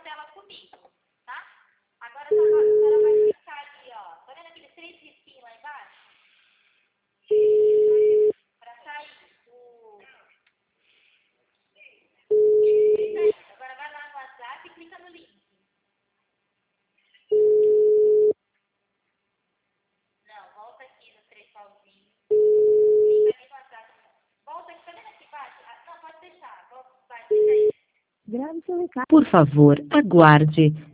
tela comigo, tá? Agora a senhora vai clicar ali, ó. Tá vendo aqueles 3 risquinhos lá embaixo? Para sair do... Clica aí. Agora vai lá no WhatsApp e clica no link. Não, volta aqui nos 3 pauzinhos. Clica ali no WhatsApp. Volta aqui, tá vendo aqui embaixo? Não, pode deixar. Vai, clica aí. Por favor, aguarde.